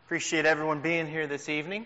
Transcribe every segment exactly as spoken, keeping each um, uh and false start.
Appreciate everyone being here this evening.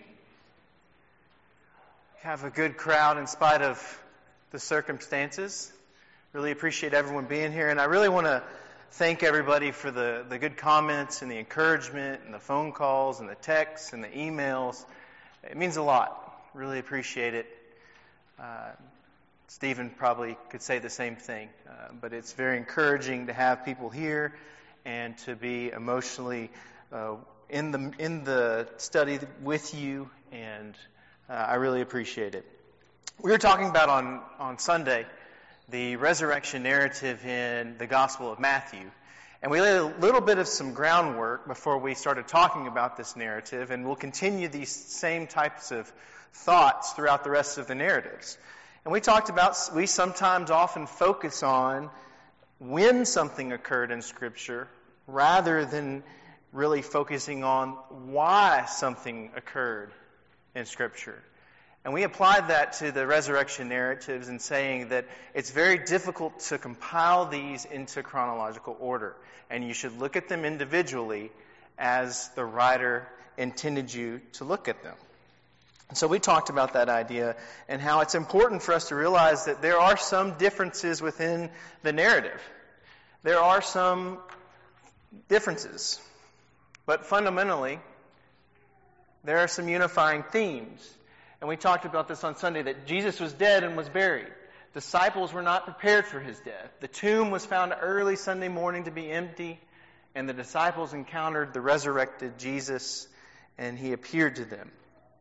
Have a good crowd in spite of the circumstances. Really appreciate everyone being here, and I really want to thank everybody for the, the good comments and the encouragement and the phone calls and the texts and the emails. It means a lot. Really appreciate it. Uh, Stephen probably could say the same thing, uh, but it's very encouraging to have people here and to be emotionally uh, in the in the study with you, and uh, I really appreciate it. We were talking about on, on Sunday the resurrection narrative in the Gospel of Matthew, and we laid a little bit of some groundwork before we started talking about this narrative, and we'll continue these same types of thoughts throughout the rest of the narratives. And we talked about, we sometimes often focus on when something occurred in Scripture rather than really focusing on why something occurred in Scripture. And we applied that to the resurrection narratives in saying that it's very difficult to compile these into chronological order. And you should look at them individually as the writer intended you to look at them. And so we talked about that idea and how it's important for us to realize that there are some differences within the narrative. There are some differences. But fundamentally, there are some unifying themes. And we talked about this on Sunday, that Jesus was dead and was buried. Disciples were not prepared for his death. The tomb was found early Sunday morning to be empty, and the disciples encountered the resurrected Jesus, and he appeared to them.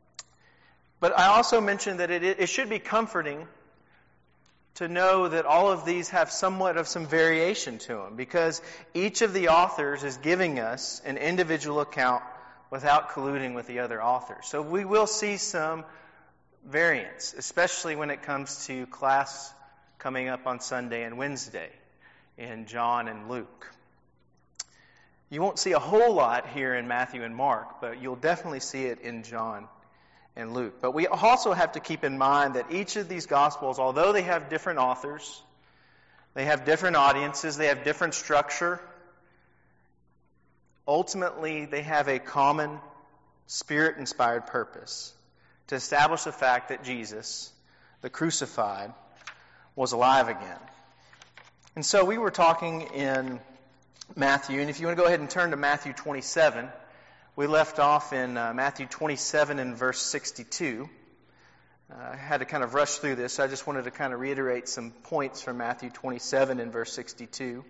But I also mentioned that it, it should be comforting to know that all of these have somewhat of some variation to them, because each of the authors is giving us an individual account without colluding with the other authors. So we will see some variance, especially when it comes to class coming up on Sunday and Wednesday in John and Luke. You won't see a whole lot here in Matthew and Mark, but you'll definitely see it in John and Luke. But we also have to keep in mind that each of these Gospels, although they have different authors, they have different audiences, they have different structure, ultimately they have a common Spirit-inspired purpose to establish the fact that Jesus, the crucified, was alive again. And so we were talking in Matthew, and if you want to go ahead and turn to Matthew twenty-seven, we left off in uh, Matthew twenty-seven and verse sixty-two. Uh, I had to kind of rush through this, so I just wanted to kind of reiterate some points from Matthew twenty-seven and verse sixty-two.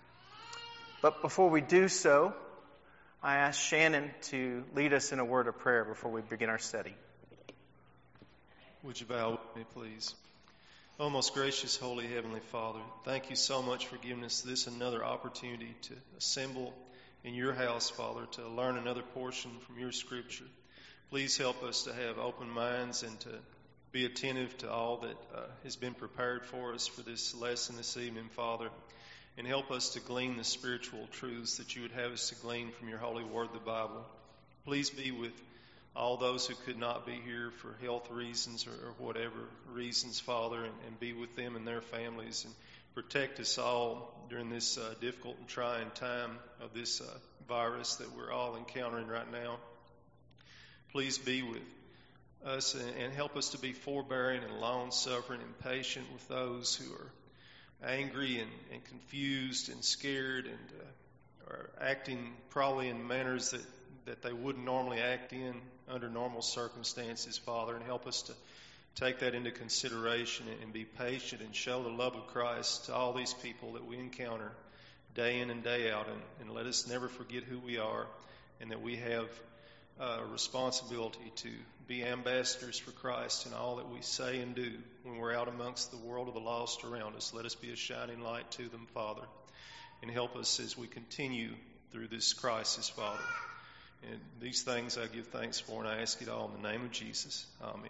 But before we do so, I ask Shannon to lead us in a word of prayer before we begin our study. Would you bow with me, please? Oh, most gracious, holy, heavenly Father, thank you so much for giving us this another opportunity to assemble in your house, Father, to learn another portion from your Scripture. Please help us to have open minds and to be attentive to all that uh, has been prepared for us for this lesson this evening, Father, and help us to glean the spiritual truths that you would have us to glean from your holy word, the Bible. Please be with all those who could not be here for health reasons or, or whatever reasons, Father, and, and be with them and their families, and protect us all during this uh, difficult and trying time of this uh, virus that we're all encountering right now. Please be with us and, and help us to be forbearing and long-suffering and patient with those who are angry and, and confused and scared and uh, are acting probably in manners that, that they wouldn't normally act in under normal circumstances, Father, and help us to take that into consideration and be patient and show the love of Christ to all these people that we encounter day in and day out, and, and let us never forget who we are and that we have a responsibility to be ambassadors for Christ in all that we say and do when we're out amongst the world of the lost around us. Let us be a shining light to them, Father, and help us as we continue through this crisis, Father. And these things I give thanks for, and I ask it all in the name of Jesus. Amen.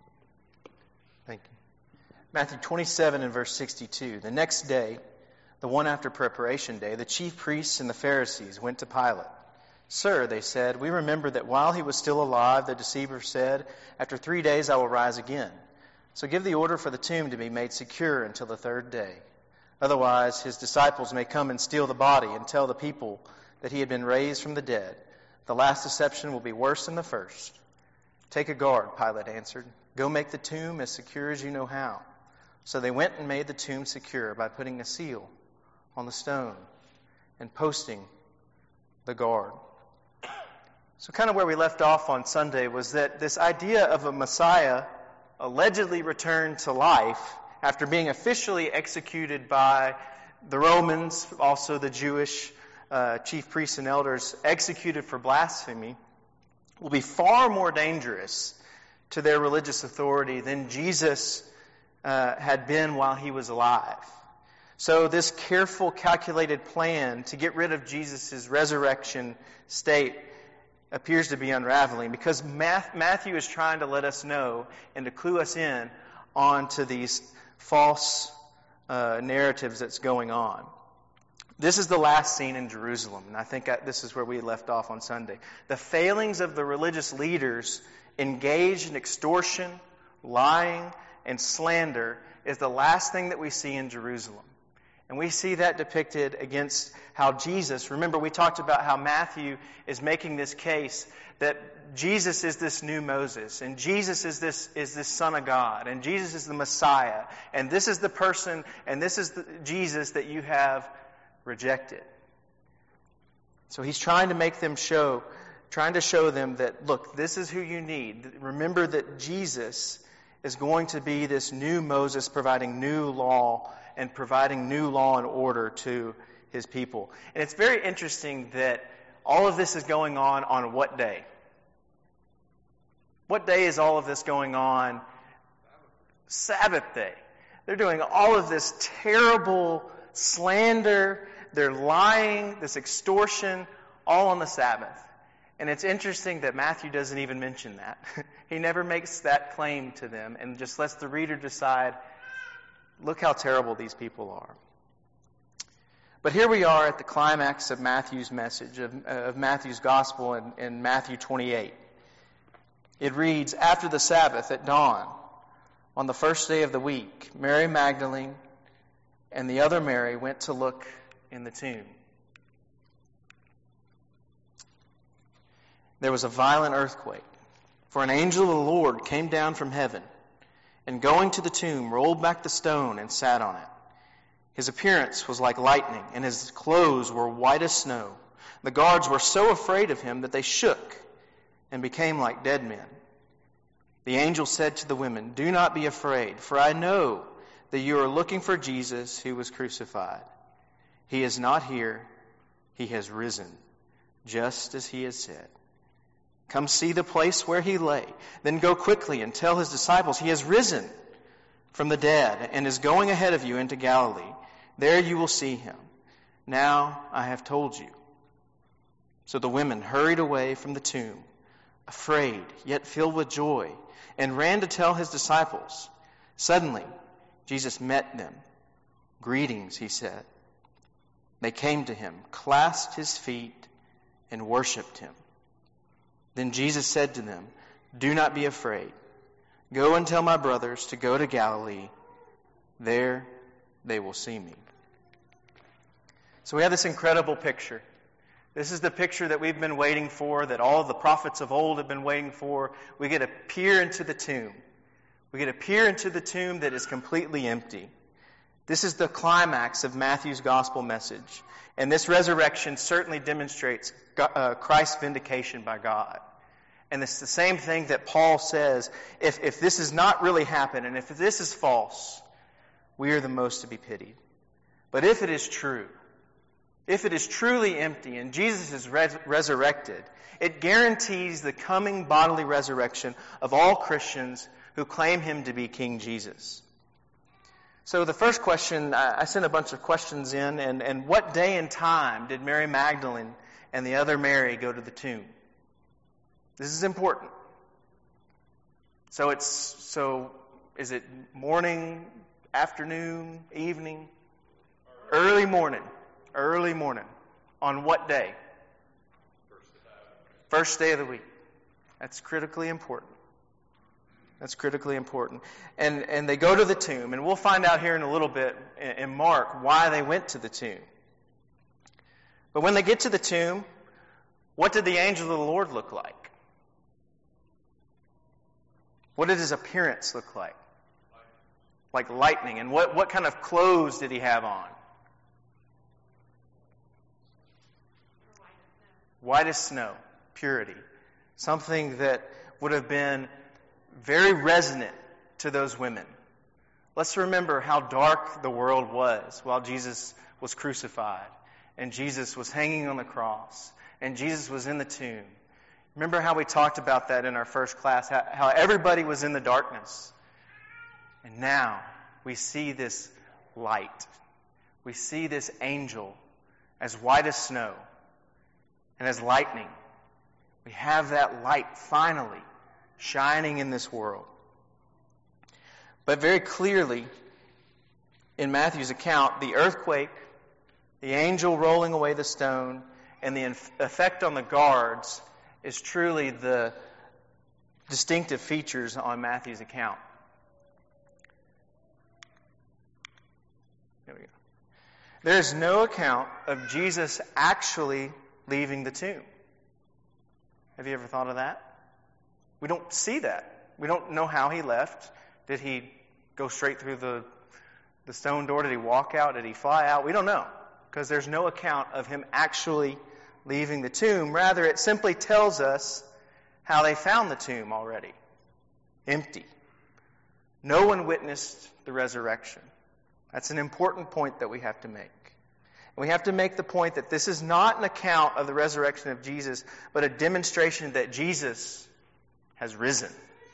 Thank you. Matthew twenty-seven and verse sixty-two. The next day, the one after preparation day, the chief priests and the Pharisees went to Pilate. Sir, they said, we remember that while he was still alive, the deceiver said, after three days I will rise again. So give the order for the tomb to be made secure until the third day. Otherwise, his disciples may come and steal the body and tell the people that he had been raised from the dead. The last deception will be worse than the first. Take a guard, Pilate answered. Go make the tomb as secure as you know how. So they went and made the tomb secure by putting a seal on the stone and posting the guard. So kind of where we left off on Sunday was that this idea of a Messiah allegedly returned to life after being officially executed by the Romans, also the Jewish uh, chief priests and elders, executed for blasphemy, will be far more dangerous to their religious authority than Jesus uh, had been while he was alive. So this careful, calculated plan to get rid of Jesus' resurrection state appears to be unraveling, because Matthew is trying to let us know and to clue us in onto these false uh, narratives that's going on. This is the last scene in Jerusalem, and I think I, this is where we left off on Sunday. The failings of the religious leaders engaged in extortion, lying, and slander is the last thing that we see in Jerusalem. And we see that depicted against how Jesus, remember we talked about how Matthew is making this case that Jesus is this new Moses, and Jesus is this is this Son of God, and Jesus is the Messiah, and this is the person, and this is the Jesus that you have rejected. So he's trying to make them show, trying to show them that, look, this is who you need. Remember that Jesus is going to be this new Moses providing new law and providing new law and order to his people. And it's very interesting that all of this is going on on what day? What day is all of this going on? Sabbath day. They're doing all of this terrible slander, they're lying, this extortion, all on the Sabbath. And it's interesting that Matthew doesn't even mention that. He never makes that claim to them and just lets the reader decide, look how terrible these people are. But here we are at the climax of Matthew's message, of, of Matthew's gospel in, in Matthew twenty-eight. It reads, after the Sabbath at dawn, on the first day of the week, Mary Magdalene and the other Mary went to look in the tomb. There was a violent earthquake, for an angel of the Lord came down from heaven, and going to the tomb, rolled back the stone and sat on it. His appearance was like lightning, and his clothes were white as snow. The guards were so afraid of him that they shook and became like dead men. The angel said to the women, do not be afraid, for I know that you are looking for Jesus who was crucified. He is not here, he has risen, just as he has said. Come see the place where he lay. Then go quickly and tell his disciples, he has risen from the dead and is going ahead of you into Galilee. There you will see him. Now I have told you. So the women hurried away from the tomb, afraid, yet filled with joy, and ran to tell his disciples. Suddenly, Jesus met them. Greetings, he said. They came to him, clasped his feet, and worshipped him. Then Jesus said to them, do not be afraid. Go and tell my brothers to go to Galilee. There they will see me. So we have this incredible picture. This is the picture that we've been waiting for, that all of the prophets of old have been waiting for. We get to peer into the tomb. We get to peer into the tomb that is completely empty. This is the climax of Matthew's gospel message. And this resurrection certainly demonstrates Christ's vindication by God. And it's the same thing that Paul says, if, if this has not really happened, and if this is false, we are the most to be pitied. But if it is true, if it is truly empty and Jesus is res- resurrected, it guarantees the coming bodily resurrection of all Christians who claim him to be King Jesus. So the first question, I sent a bunch of questions in, and, and what day and time did Mary Magdalene and the other Mary go to the tomb? This is important. So it's so is it morning, afternoon, evening? Early morning. Early morning. On what day? First day of the week. That's critically important. That's critically important. And and they go to the tomb, and we'll find out here in a little bit in Mark why they went to the tomb. But when they get to the tomb, What did the angel of the Lord look like? What did his appearance look like? Like lightning. And what, what kind of clothes did he have on? White as snow. Purity. Something that would have been very resonant to those women. Let's remember how dark the world was while Jesus was crucified. And Jesus was hanging on the cross. And Jesus was in the tomb. Remember how we talked about that in our first class, how, how everybody was in the darkness. And now we see this light. We see this angel as white as snow and as lightning. We have that light finally shining in this world. But very clearly, in Matthew's account, the earthquake, the angel rolling away the stone, and the effect on the guards is truly the distinctive features on Matthew's account. There we go. There is no account of Jesus actually leaving the tomb. Have you ever thought of that? We don't see that. We don't know how he left. Did he go straight through the, the stone door? Did he walk out? Did he fly out? We don't know, because there's no account of him actually leaving the tomb. Rather, it simply tells us how they found the tomb already. Empty. No one witnessed the resurrection. That's an important point that we have to make. And we have to make the point that this is not an account of the resurrection of Jesus, but a demonstration that Jesus has risen.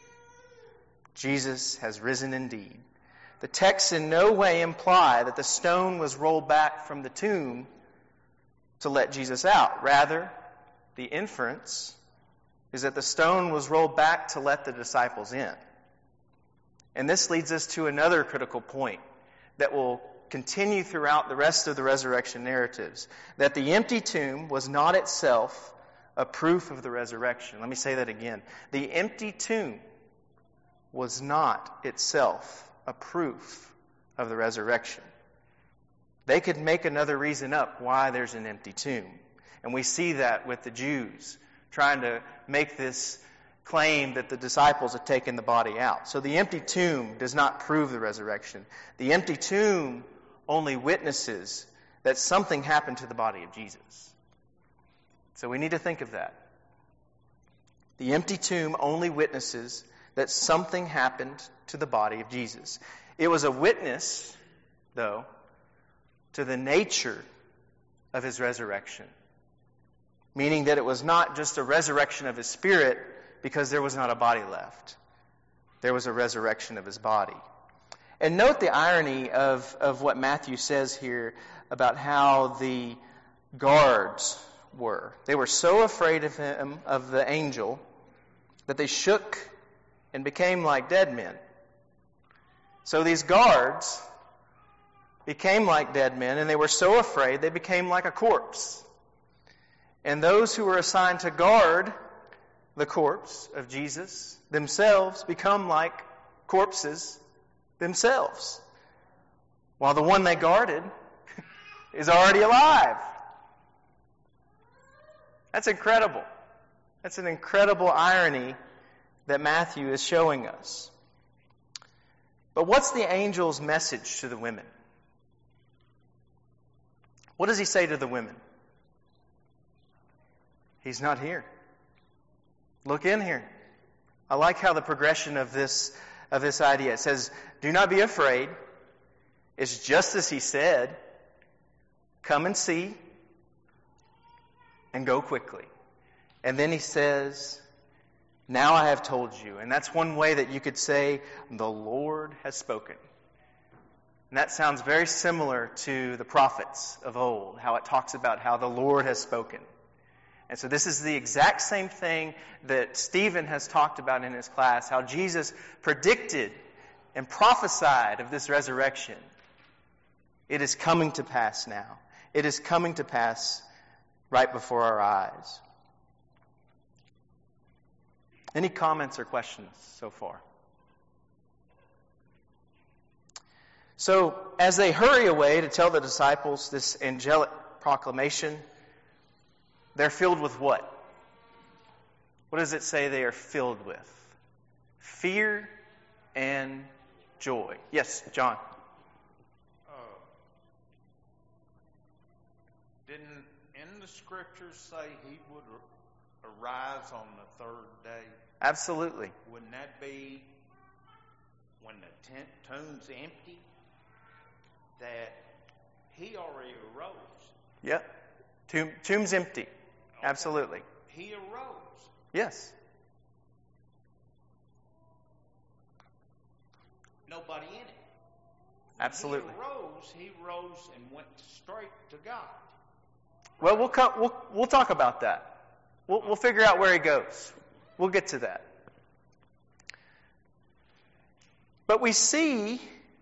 Jesus has risen indeed. The texts in no way imply that the stone was rolled back from the tomb to let Jesus out. Rather, the inference is that the stone was rolled back to let the disciples in. And this leads us to another critical point that will continue throughout the rest of the resurrection narratives, that the empty tomb was not itself a proof of the resurrection. Let me say that again. The empty tomb was not itself a proof of the resurrection. They could make another reason up why there's an empty tomb. And we see that with the Jews trying to make this claim that the disciples had taken the body out. So the empty tomb does not prove the resurrection. The empty tomb only witnesses that something happened to the body of Jesus. So we need to think of that. The empty tomb only witnesses that something happened to the body of Jesus. It was a witness, though, to the nature of his resurrection. Meaning that it was not just a resurrection of his spirit because there was not a body left. There was a resurrection of his body. And note the irony of, of what Matthew says here about how the guards were. They were so afraid of him, of the angel, that they shook and became like dead men. So these guards became like dead men, and they were so afraid they became like a corpse. And those who were assigned to guard the corpse of Jesus themselves become like corpses themselves, while the one they guarded is already alive. That's incredible. That's an incredible irony that Matthew is showing us. But what's the angel's message to the women? What does he say to the women? He's not here. Look in here. I like how the progression of this of this idea. It says, do not be afraid. It's just as he said. Come and see and go quickly. And then he says, now I have told you. And that's one way that you could say, the Lord has spoken. And that sounds very similar to the prophets of old, how it talks about how the Lord has spoken. And so this is the exact same thing that Stephen has talked about in his class, how Jesus predicted and prophesied of this resurrection. It is coming to pass now. It is coming to pass right before our eyes. Any comments or questions so far? So, as they hurry away to tell the disciples this angelic proclamation, they're filled with what? what does it say they are filled with? Fear and joy. Yes, John. Uh, didn't in the scriptures say he would arise on the third day? Absolutely. Wouldn't that be when the tent, tomb's empty? That he already arose. Yep. Tomb, tomb's empty. Okay. Absolutely. He arose. Yes. Nobody in it. Absolutely. He arose, he rose and went straight to God. Well, we'll co- we'll we'll talk about that. We'll we'll figure out where he goes. We'll get to that. But we see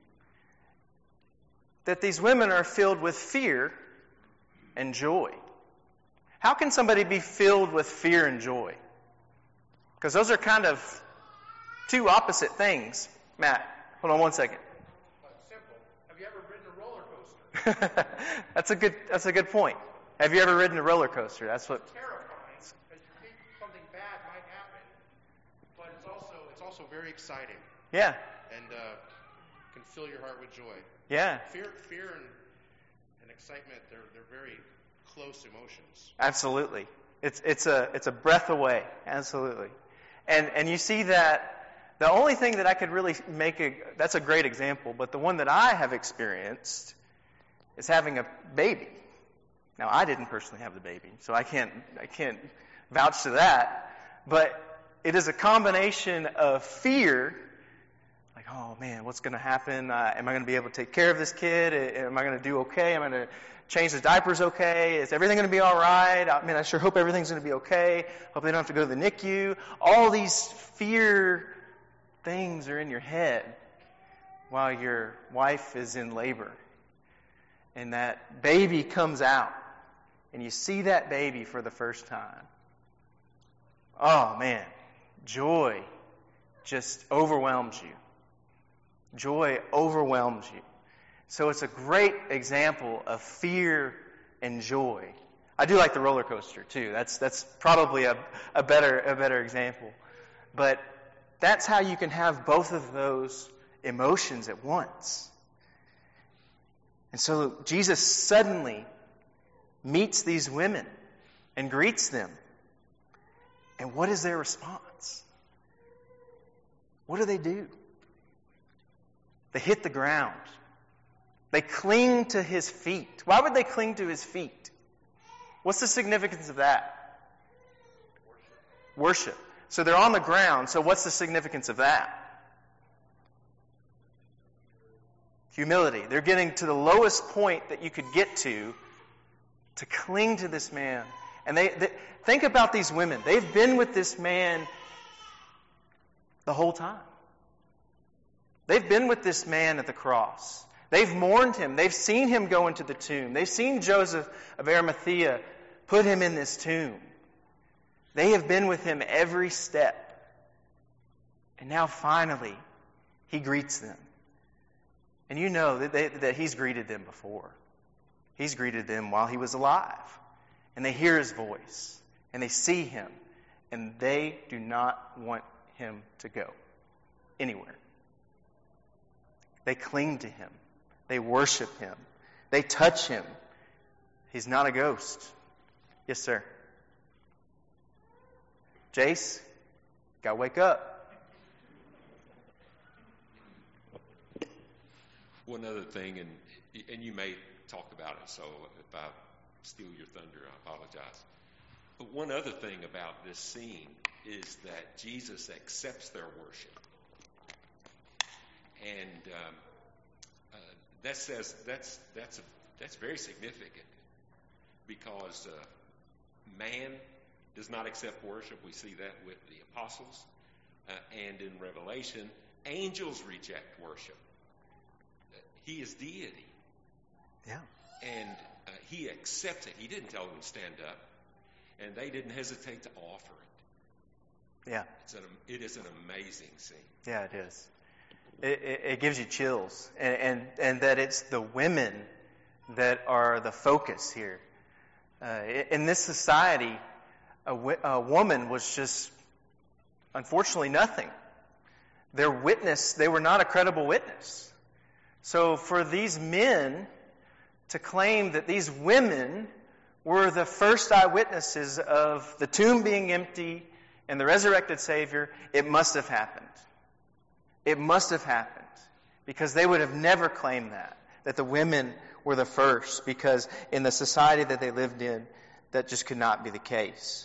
that these women are filled with fear and joy. How can somebody be filled with fear and joy? Because those are kind of two opposite things. Matt, hold on one second. Simple. Have you ever ridden a roller coaster? That's a good that's a good point. Have you ever ridden a roller coaster? That's what. It's terrifying because you think something bad might happen, but it's also it's also very exciting Yeah. and uh, can fill your heart with joy. Yeah. Fear, fear, and, and excitement they're they're very close emotions. Absolutely. It's it's a it's a breath away. Absolutely. And and you see that the only thing that I could really make a that's a great example, but the one that I have experienced is having a baby. Now I didn't personally have the baby, so I can't I can't vouch to that. But it is a combination of fear, like, oh man, what's going to happen? Uh, am I going to be able to take care of this kid? Am I going to do okay? Am I going to change his diapers okay? Is everything going to be all right? I mean, I sure hope everything's going to be okay. Hope they don't have to go to the N I C U. All these fear things are in your head while your wife is in labor. And that baby comes out, and you see that baby for the first time. Oh man, joy just overwhelms you. Joy overwhelms you. So it's a great example of fear and joy. I do like the roller coaster too. That's that's probably a, a better a better example. But that's how you can have both of those emotions at once. And so Jesus suddenly meets these women and greets them. And what is their response? What do they do? They hit the ground. They cling to his feet. Why would they cling to his feet? What's the significance of that? Worship. Worship. So they're on the ground. So what's the significance of that? Humility. They're getting to the lowest point that you could get to to cling to this man. And they, they think about these women. They've been with this man the whole time. They've been with this man at the cross. They've mourned him. They've seen him go into the tomb. They've seen Joseph of Arimathea put him in this tomb. They have been with him every step. And now finally, he greets them. And you know that, they, that he's greeted them before. He's greeted them while he was alive. And they hear his voice. And they see him. And they do not want him to go anywhere. They cling to him. They worship him. They touch him. He's not a ghost. Yes, sir. Jace, gotta wake up. One other thing, and and you may talk about it, so if I steal your thunder, I apologize. But one other thing about this scene is that Jesus accepts their worship. And um, uh, that says that's that's a, that's very significant, because uh, man does not accept worship. We see that with the apostles, uh, and in Revelation, angels reject worship. Uh, he is deity. Yeah. And uh, he accepts it. He didn't tell them to stand up, and they didn't hesitate to offer it. Yeah. It's an, it is an amazing scene. Yeah, it is. It, it, it gives you chills, and, and and that it's the women that are the focus here. Uh, in this society, a, a woman was just Unfortunately, nothing. Their witness, they were not a credible witness. So for these men to claim that these women were the first eyewitnesses of the tomb being empty and the resurrected Savior, it must have happened. It must have happened. Because they would have never claimed that, that the women were the first, because in the society that they lived in, that just could not be the case.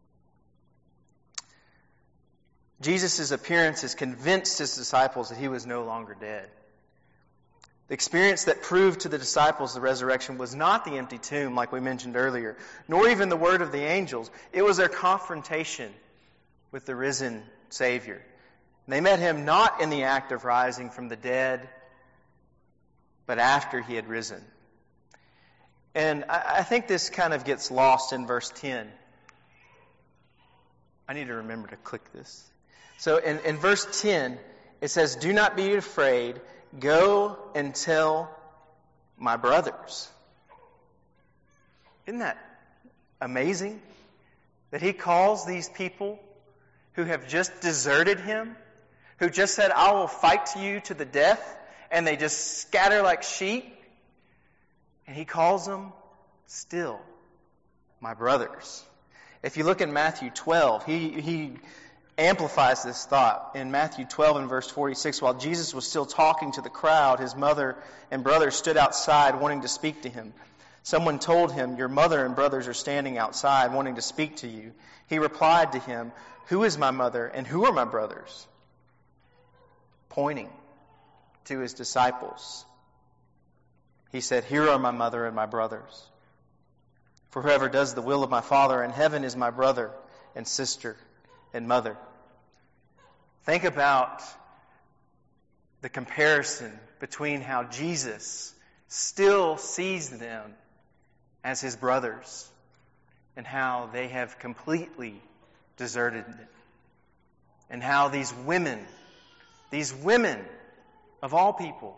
Jesus' appearance has convinced his disciples that he was no longer dead. The experience that proved to the disciples the resurrection was not the empty tomb, like we mentioned earlier, nor even the word of the angels. It was their confrontation with the risen Savior. They met him not in the act of rising from the dead, but after he had risen. And I think this kind of gets lost in verse ten. I need to remember to click this. So in, in verse ten, it says, "Do not be afraid. Go and tell my brothers." Isn't that amazing? That he calls these people who have just deserted him, who just said, "I will fight to you to the death," and they just scatter like sheep. And he calls them still my brothers. If you look in Matthew twelve, he, he amplifies this thought. In Matthew twelve and verse forty-six, while Jesus was still talking to the crowd, his mother and brothers stood outside wanting to speak to him. Someone told him, "Your mother and brothers are standing outside wanting to speak to you." He replied to him, "Who is my mother and who are my brothers?" Pointing to his disciples, he said, "Here are my mother and my brothers. For whoever does the will of my Father in heaven is my brother and sister and mother." Think about the comparison between how Jesus still sees them as his brothers and how they have completely deserted him. And how these women, these women of all people,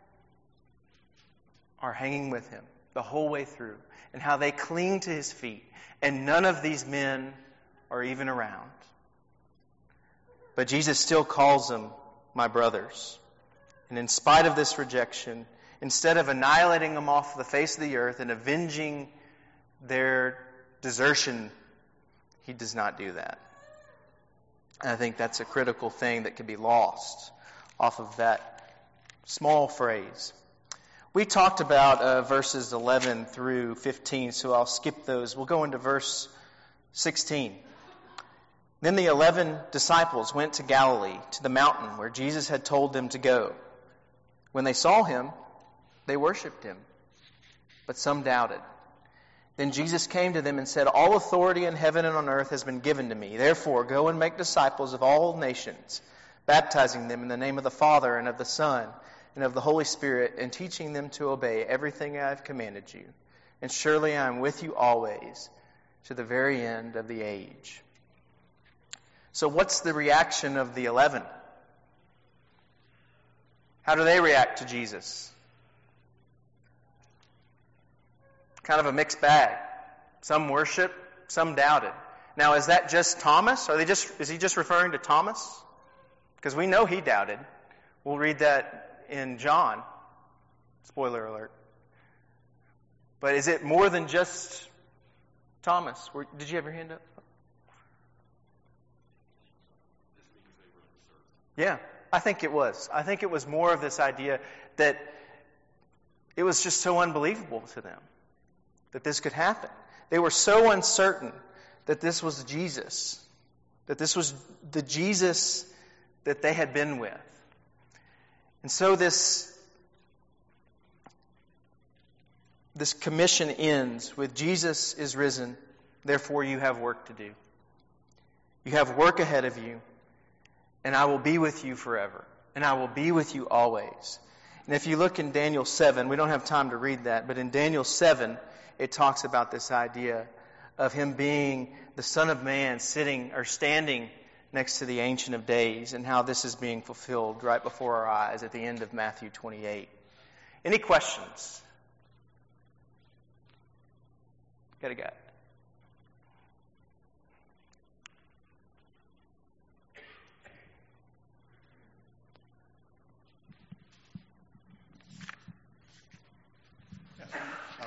are hanging with him the whole way through, and how they cling to his feet, and none of these men are even around. But Jesus still calls them my brothers. And in spite of this rejection, instead of annihilating them off the face of the earth and avenging their desertion, he does not do that. And I think that's a critical thing that could be lost off of that small phrase. We talked about uh, verses eleven through fifteen, so I'll skip those. We'll go into verse sixteen. Then the eleven disciples went to Galilee, to the mountain where Jesus had told them to go. When they saw him, they worshipped him, but some doubted. Then Jesus came to them and said, "All authority in heaven and on earth has been given to me. Therefore, go and make disciples of all nations, baptizing them in the name of the Father and of the Son and of the Holy Spirit, and teaching them to obey everything I have commanded you. And surely I am with you always, to the very end of the age." So what's the reaction of the eleven? How do they react to Jesus? Kind of a mixed bag. Some worship, some doubted. Now, is that just Thomas? Are they just? Is he just referring to Thomas? Because we know he doubted. We'll read that in John. Spoiler alert. But is it more than just Thomas? Did you have your hand up? Yeah, I think it was. I think it was more of this idea that it was just so unbelievable to them that this could happen. They were so uncertain that this was Jesus, that this was the Jesus that they had been with. And so this, this commission ends with Jesus is risen, therefore you have work to do. You have work ahead of you, and I will be with you forever, and I will be with you always. And if you look in Daniel seven, we don't have time to read that, but in Daniel seven, it talks about this idea of him being the Son of Man sitting or standing next to the Ancient of Days, and how this is being fulfilled right before our eyes at the end of Matthew twenty-eight. Any questions? Got a guy.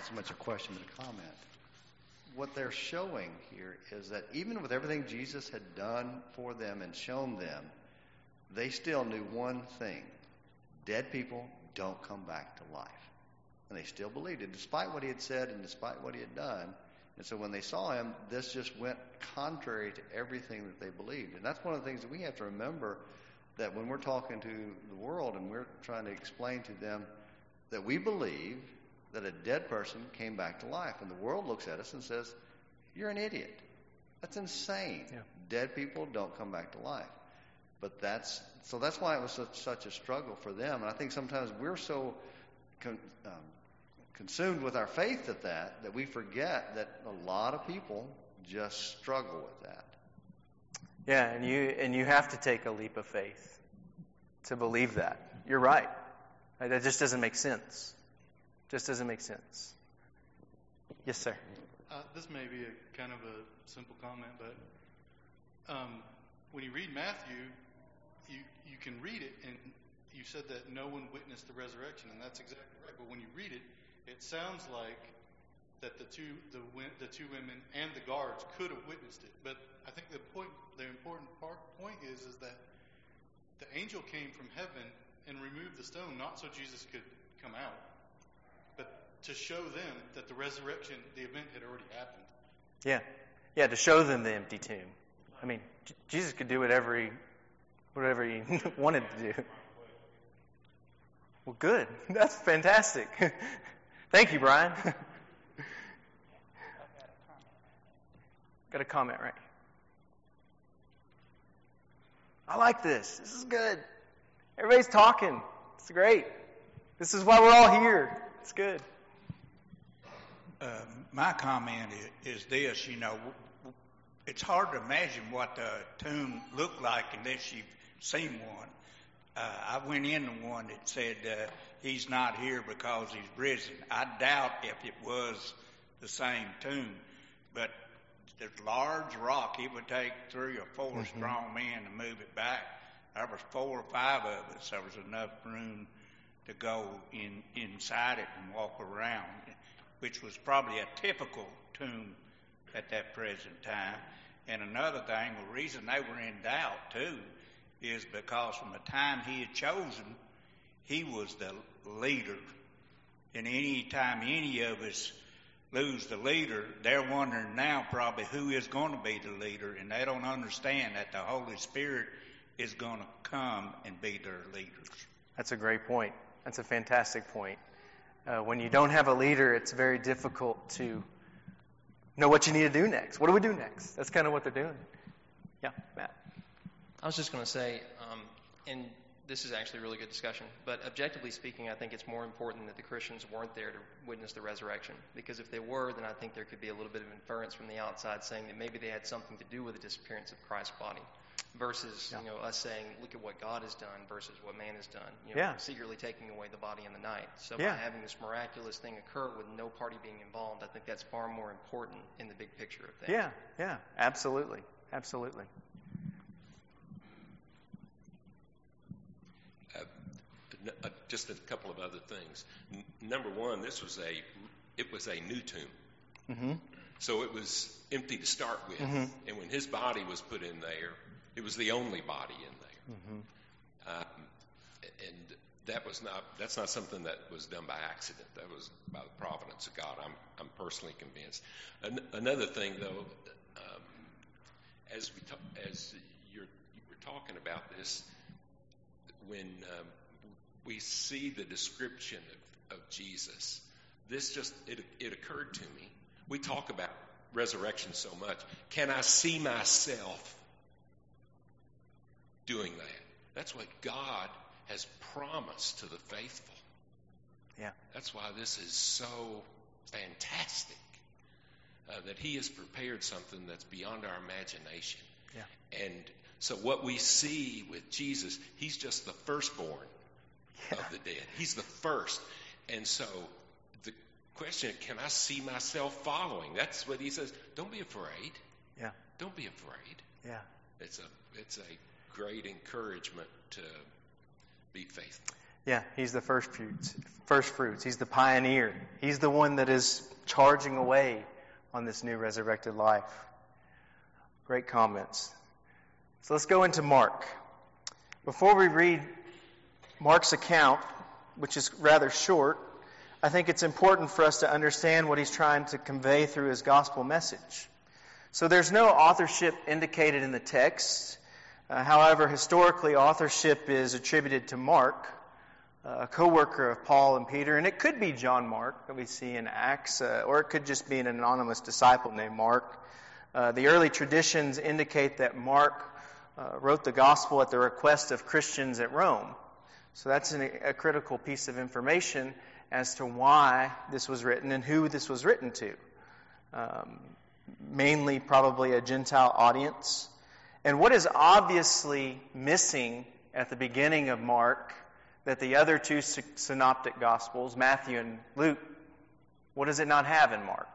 so much a question but a comment. What they're showing here is that even with everything Jesus had done for them and shown them, they still knew one thing: dead people don't come back to life. And they still believed it, despite what he had said and despite what he had done. And so when they saw him, this just went contrary to everything that they believed. And that's one of the things that we have to remember, that when we're talking to the world and we're trying to explain to them that we believe that a dead person came back to life. And the world looks at us and says, you're an idiot. That's insane. Yeah. Dead people don't come back to life. But that's, so that's why it was such, such a struggle for them. And I think sometimes we're so con, um, consumed with our faith at that, that we forget that a lot of people just struggle with that. Yeah, and you and you have to take a leap of faith to believe that. You're right. That just doesn't make sense. Just doesn't make sense. Yes, sir. Uh, this may be a kind of a simple comment, but um, when you read Matthew, you you can read it, and you said that no one witnessed the resurrection, and that's exactly right. But when you read it, it sounds like that the two the the two women and the guards could have witnessed it. But I think the point, the important part point is, is that the angel came from heaven and removed the stone, not so Jesus could come out, but to show them that the resurrection, the event had already happened. Yeah, yeah, to show them the empty tomb. I mean, J- Jesus could do whatever he, whatever he wanted to do. Well, good. That's fantastic. Thank you, Brian. Got a comment right here. I like this. This is good. Everybody's talking. It's great. This is why we're all here. It's good. Uh, my comment is, is this, you know, it's hard to imagine what the tomb looked like unless you've seen one. Uh, I went into one that said uh, he's not here because he's risen. I doubt if it was the same tomb, but the large rock, it would take three or four mm-hmm. strong men to move it back. There was four or five of us. There was enough room to go in inside it and walk around, which was probably a typical tomb at that present time. And another thing, the reason they were in doubt too is because from the time he had chosen, he was the leader. And any time any of us lose the leader, they're wondering now probably who is going to be the leader, and they don't understand that the Holy Spirit is going to come and be their leaders. That's a great point. That's a fantastic point. Uh, when you don't have a leader, it's very difficult to know what you need to do next. What do we do next? That's kind of what they're doing. Yeah, Matt. I was just going to say, um, and this is actually a really good discussion, but objectively speaking, I think it's more important that the Christians weren't there to witness the resurrection. Because if they were, then I think there could be a little bit of inference from the outside saying that maybe they had something to do with the disappearance of Christ's body. Versus, yeah. you know, us saying, look at what God has done versus what man has done. You know, yeah. secretly taking away the body in the night. So yeah. by having this miraculous thing occur with no party being involved, I think that's far more important in the big picture of things. Yeah, yeah, absolutely, absolutely. Uh, uh, just a couple of other things. N- number one, this was a it was a new tomb. Mm-hmm. So it was empty to start with, mm-hmm. and when his body was put in there, it was the only body in there. Mm-hmm. Um, and that was not, that's not something that was done by accident. That was by the providence of God. I'm, I'm personally convinced. An- another thing, though, um, as we ta- as you're, you were talking about this, when um, we see the description of, of Jesus, this just, it, it occurred to me. We talk about resurrection so much. Can I see myself doing that? That's what God has promised to the faithful. Yeah. That's why this is so fantastic, uh, that he has prepared something that's beyond our imagination. Yeah. And so what we see with Jesus, he's just the firstborn yeah. of the dead. He's the first. And so the question, can I see myself following? That's what he says. Don't be afraid. Yeah. Don't be afraid. Yeah. It's a it's a great encouragement to be faithful. Yeah, he's the first fruits. First fruits. He's the pioneer. He's the one that is charging away on this new resurrected life. Great comments. So let's go into Mark. Before we read Mark's account, which is rather short, I think it's important for us to understand what he's trying to convey through his gospel message. So there's no authorship indicated in the text. Uh, however, historically, authorship is attributed to Mark, a co-worker of Paul and Peter, and it could be John Mark that we see in Acts, uh, or it could just be an anonymous disciple named Mark. Uh, the early traditions indicate that Mark uh, wrote the gospel at the request of Christians at Rome. So that's an, a critical piece of information as to why this was written and who this was written to. Um, mainly probably a Gentile audience. And what is obviously missing at the beginning of Mark that the other two synoptic gospels, Matthew and Luke, what does it not have in Mark?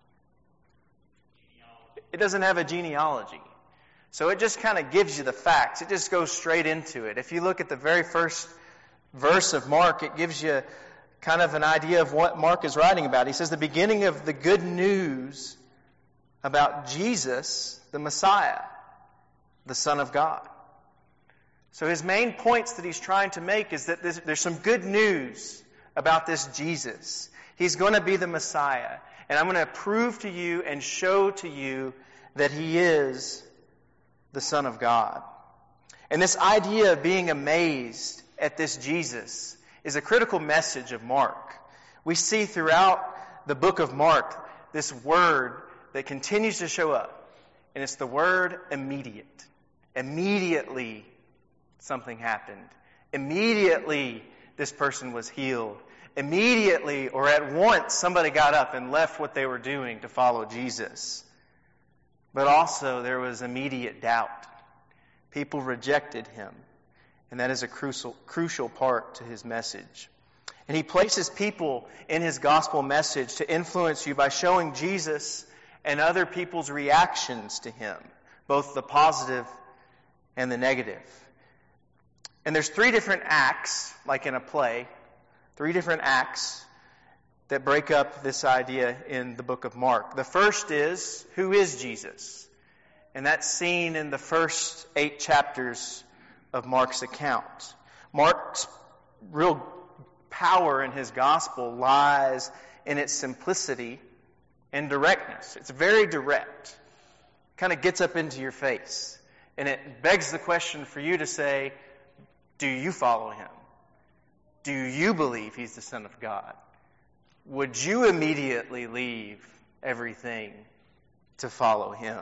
It doesn't have a genealogy. So it just kind of gives you the facts. It just goes straight into it. If you look at the very first verse of Mark, it gives you kind of an idea of what Mark is writing about. He says the beginning of the good news about Jesus, the Messiah, the Son of God. So his main points that he's trying to make is that there's some good news about this Jesus. He's going to be the Messiah. And I'm going to prove to you and show to you that he is the Son of God. And this idea of being amazed at this Jesus is a critical message of Mark. We see throughout the book of Mark this word that continues to show up. And it's the word immediate. Immediately something happened. Immediately this person was healed. Immediately or at once somebody got up and left what they were doing to follow Jesus. But also there was immediate doubt. People rejected him. And that is a crucial, crucial part to his message. And he places people in his gospel message to influence you by showing Jesus and other people's reactions to him, both the positive and the negative. And there's three different acts, like in a play, three different acts that break up this idea in the book of Mark. The first is, who is Jesus? And that's seen in the first eight chapters of Mark's account. Mark's real power in his gospel lies in its simplicity and directness. It's very direct. Kind of gets up into your face. And it begs the question for you to say, do you follow him? Do you believe he's the Son of God? Would you immediately leave everything to follow him?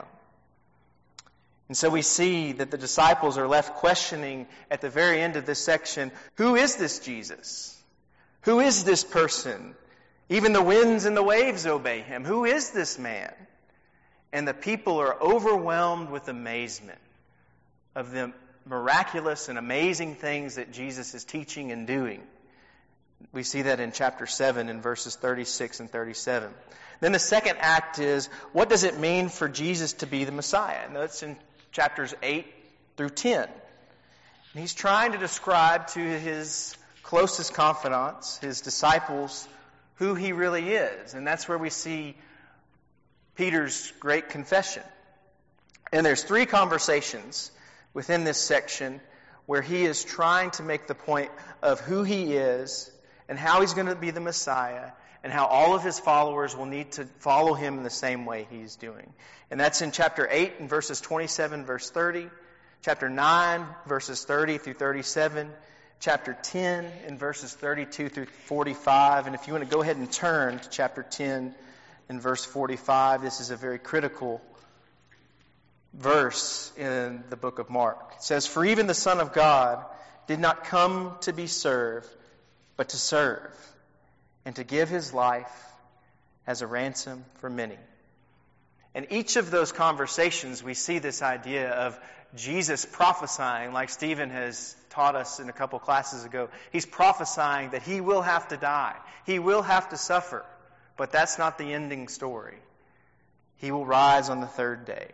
And so we see that the disciples are left questioning at the very end of this section, who is this Jesus? Who is this person? Even the winds and the waves obey him. Who is this man? And the people are overwhelmed with amazement of the miraculous and amazing things that Jesus is teaching and doing. We see that in chapter seven in verses thirty-six and thirty-seven. Then the second act is, what does it mean for Jesus to be the Messiah? And that's in chapters eight through ten. And he's trying to describe to his closest confidants, his disciples, who he really is. And that's where we see Peter's great confession. And there's three conversations within this section where he is trying to make the point of who he is and how he's going to be the Messiah and how all of his followers will need to follow him in the same way he's doing. And that's in chapter eight in verses twenty-seven, verse thirty, chapter nine, verses thirty through thirty-seven, chapter ten in verses thirty-two through forty-five. And if you want to go ahead and turn to chapter ten in verse forty-five, this is a very critical verse in the book of Mark. It says, "For even the Son of God did not come to be served, but to serve, and to give his life as a ransom for many." And each of those conversations, we see this idea of Jesus prophesying, like Stephen has taught us in a couple classes ago. He's prophesying that he will have to die. He will have to suffer. But that's not the ending story. He will rise on the third day.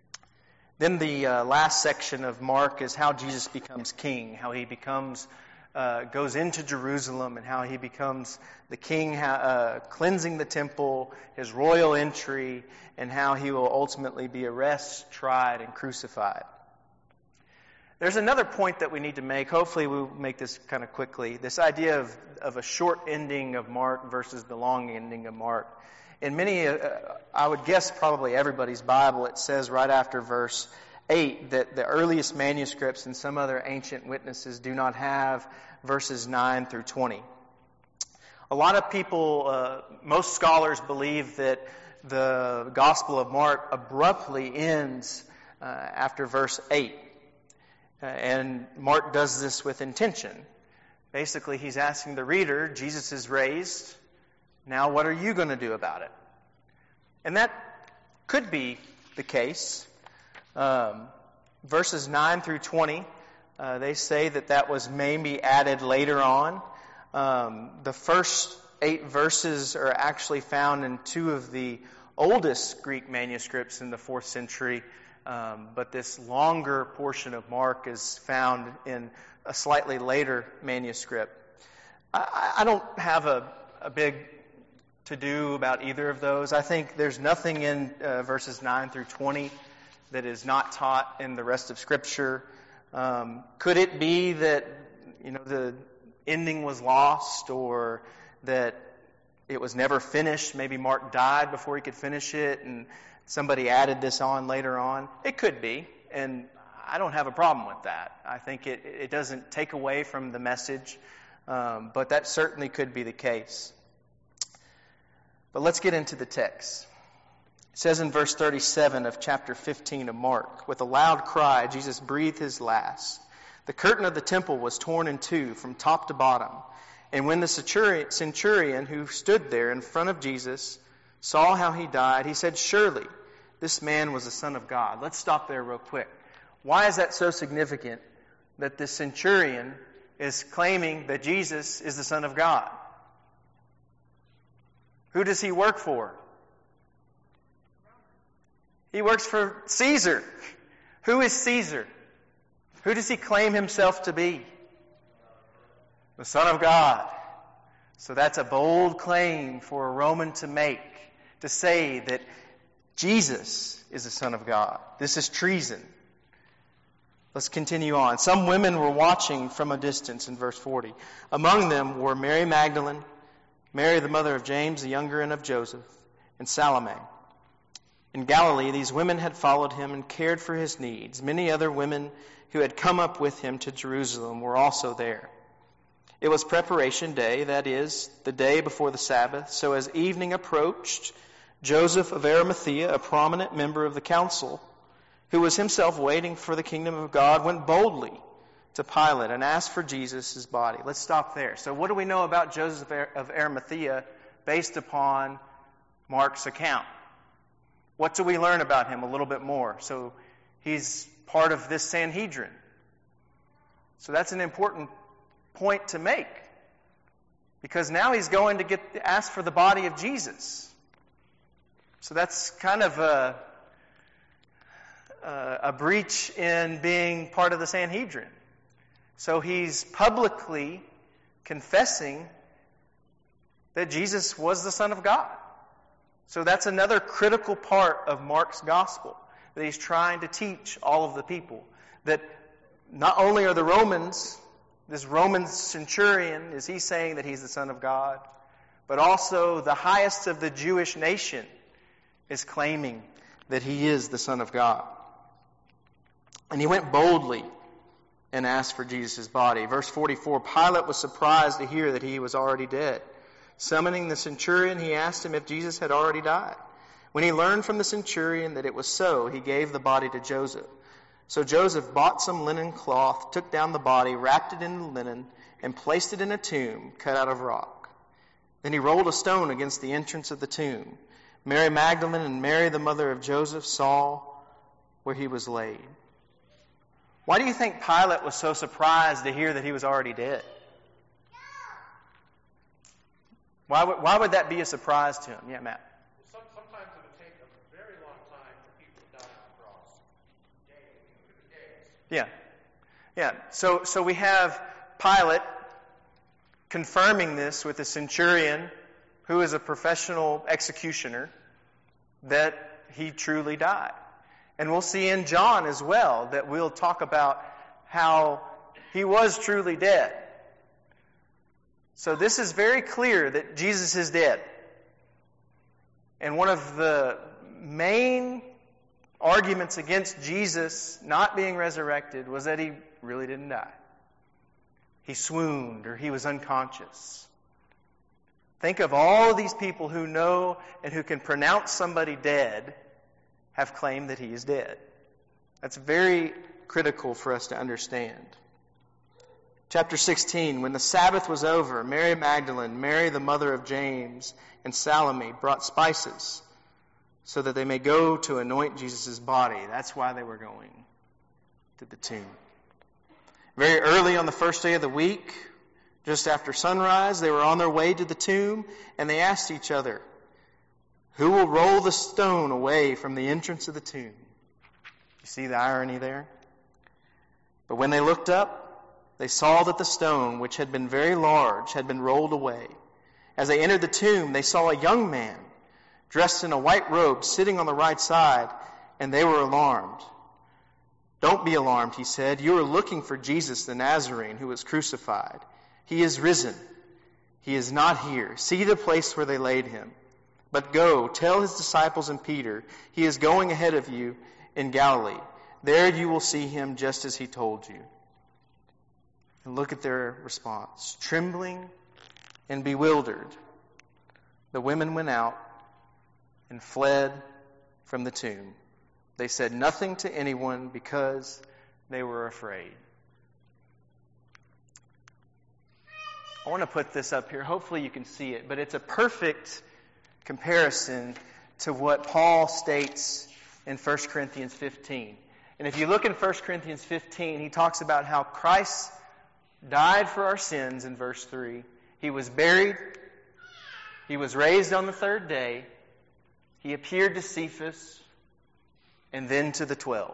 Then the uh, last section of Mark is how Jesus becomes king, how he becomes uh, goes into Jerusalem and how he becomes the king, uh, cleansing the temple, his royal entry, and how he will ultimately be arrested, tried, and crucified. There's another point that we need to make. Hopefully we'll make this kind of quickly. This idea of, of a short ending of Mark versus the long ending of Mark. In many, uh, I would guess probably everybody's Bible, it says right after verse eight that the earliest manuscripts and some other ancient witnesses do not have verses nine through twenty. A lot of people, uh, most scholars believe that the Gospel of Mark abruptly ends uh, after verse eight. Uh, and Mark does this with intention. Basically, he's asking the reader, Jesus is raised, now what are you going to do about it? And that could be the case. Um, verses nine through twenty, uh, they say that that was maybe added later on. Um, the first eight verses are actually found in two of the oldest Greek manuscripts in the fourth century. Um, but this longer portion of Mark is found in a slightly later manuscript. I, I don't have a, a big to-do about either of those. I think there's nothing in uh, verses nine through twenty that is not taught in the rest of Scripture. Um, could it be that, you know, the ending was lost, or that it was never finished? Maybe Mark died before he could finish it, and somebody added this on later on. It could be, and I don't have a problem with that. I think it, it doesn't take away from the message, um, but that certainly could be the case. But let's get into the text. It says in verse thirty-seven of chapter fifteen of Mark, with a loud cry, Jesus breathed his last. The curtain of the temple was torn in two from top to bottom. And when the centurion who stood there in front of Jesus saw how he died, he said, surely this man was the Son of God. Let's stop there real quick. Why is that so significant that the centurion is claiming that Jesus is the Son of God? Who does he work for? He works for Caesar. Who is Caesar? Who does he claim himself to be? The Son of God. So that's a bold claim for a Roman to make, to say that Jesus is the Son of God. This is treason. Let's continue on. Some women were watching from a distance in verse forty. Among them were Mary Magdalene, Mary the mother of James the younger and of Joseph, and Salome. In Galilee, these women had followed him and cared for his needs. Many other women who had come up with him to Jerusalem were also there. It was preparation day, that is, the day before the Sabbath. So as evening approached, Joseph of Arimathea, a prominent member of the council, who was himself waiting for the kingdom of God, went boldly to Pilate and asked for Jesus' body. Let's stop there. So what do we know about Joseph of Arimathea based upon Mark's account? What do we learn about him a little bit more? So he's part of this Sanhedrin. So that's an important point to make, because now he's going to get ask for the body of Jesus. So that's kind of a, a, a breach in being part of the Sanhedrin. So he's publicly confessing that Jesus was the Son of God. So that's another critical part of Mark's gospel that he's trying to teach all of the people. That not only are the Romans, this Roman centurion, is he saying that he's the Son of God, but also the highest of the Jewish nation is claiming that he is the Son of God. And he went boldly and asked for Jesus' body. Verse forty-four, Pilate was surprised to hear that he was already dead. Summoning the centurion, he asked him if Jesus had already died. When he learned from the centurion that it was so, he gave the body to Joseph. So Joseph bought some linen cloth, took down the body, wrapped it in linen, and placed it in a tomb cut out of rock. Then he rolled a stone against the entrance of the tomb. Mary Magdalene and Mary, the mother of Joseph, saw where he was laid. Why do you think Pilate was so surprised to hear that he was already dead? Why would, why would that be a surprise to him? Yeah, Matt. Some, sometimes it would take a very long time for people to die on the cross. Days, days. Yeah. Yeah. So, so we have Pilate confirming this with the centurion, who is a professional executioner, that he truly died. And we'll see in John as well that we'll talk about how he was truly dead. So this is very clear that Jesus is dead. And one of the main arguments against Jesus not being resurrected was that he really didn't die. He swooned or he was unconscious. Think of all of these people who know and who can pronounce somebody dead have claimed that he is dead. That's very critical for us to understand. Chapter sixteen, when the Sabbath was over, Mary Magdalene, Mary the mother of James, and Salome brought spices so that they may go to anoint Jesus' body. That's why they were going to the tomb. Very early on the first day of the week, just after sunrise, they were on their way to the tomb, and they asked each other, "Who will roll the stone away from the entrance of the tomb?" You see the irony there? But when they looked up, they saw that the stone, which had been very large, had been rolled away. As they entered the tomb, they saw a young man dressed in a white robe sitting on the right side, and they were alarmed. "Don't be alarmed," he said. "You are looking for Jesus the Nazarene who was crucified. He is risen. He is not here. See the place where they laid him. But go, tell his disciples and Peter, he is going ahead of you in Galilee. There you will see him just as he told you." And look at their response. Trembling and bewildered, the women went out and fled from the tomb. They said nothing to anyone because they were afraid. I want to put this up here. Hopefully you can see it, but it's a perfect comparison to what Paul states in First Corinthians fifteen. And if you look in First Corinthians fifteen, he talks about how Christ died for our sins in verse three. He was buried. He was raised on the third day. He appeared to Cephas and then to the twelve.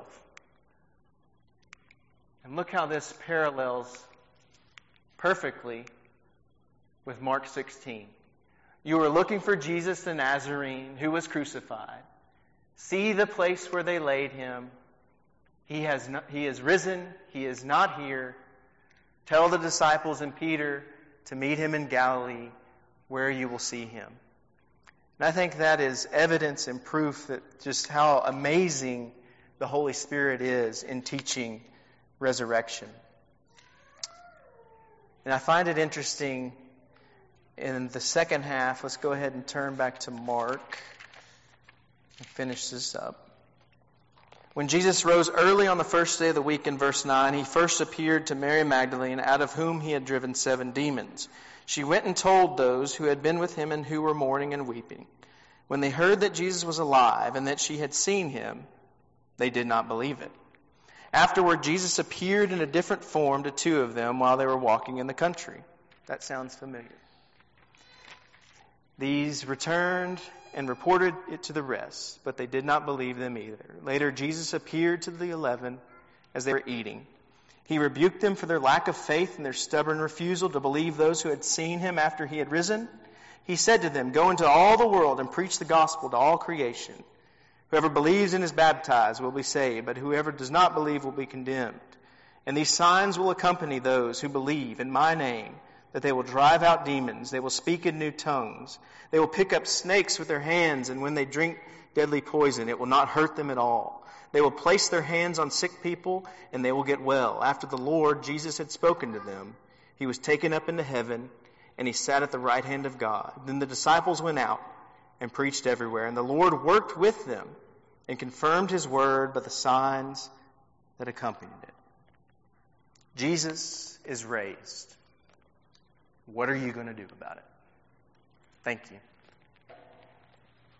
And look how this parallels perfectly with Mark sixteen. You were looking for Jesus the Nazarene who was crucified. See the place where they laid him. He has not, he is risen. He is not here. Tell the disciples and Peter to meet him in Galilee, where you will see him. And I think that is evidence and proof that just how amazing the Holy Spirit is in teaching resurrection. And I find it interesting in the second half. Let's go ahead and turn back to Mark and finish this up. When Jesus rose early on the first day of the week in verse nine, he first appeared to Mary Magdalene, out of whom he had driven seven demons. She went and told those who had been with him and who were mourning and weeping. When they heard that Jesus was alive and that she had seen him, they did not believe it. Afterward, Jesus appeared in a different form to two of them while they were walking in the country. That sounds familiar. These returned and reported it to the rest, but they did not believe them either. Later, Jesus appeared to the eleven as they were eating. He rebuked them for their lack of faith and their stubborn refusal to believe those who had seen him after he had risen. He said to them, "Go into all the world and preach the gospel to all creation. Whoever believes and is baptized will be saved, but whoever does not believe will be condemned. And these signs will accompany those who believe in my name, that they will drive out demons, they will speak in new tongues, they will pick up snakes with their hands, and when they drink deadly poison, it will not hurt them at all. They will place their hands on sick people, and they will get well." After the Lord Jesus had spoken to them, he was taken up into heaven, and he sat at the right hand of God. Then the disciples went out and preached everywhere, and the Lord worked with them and confirmed his word by the signs that accompanied it. Jesus is raised. What are you going to do about it? Thank you.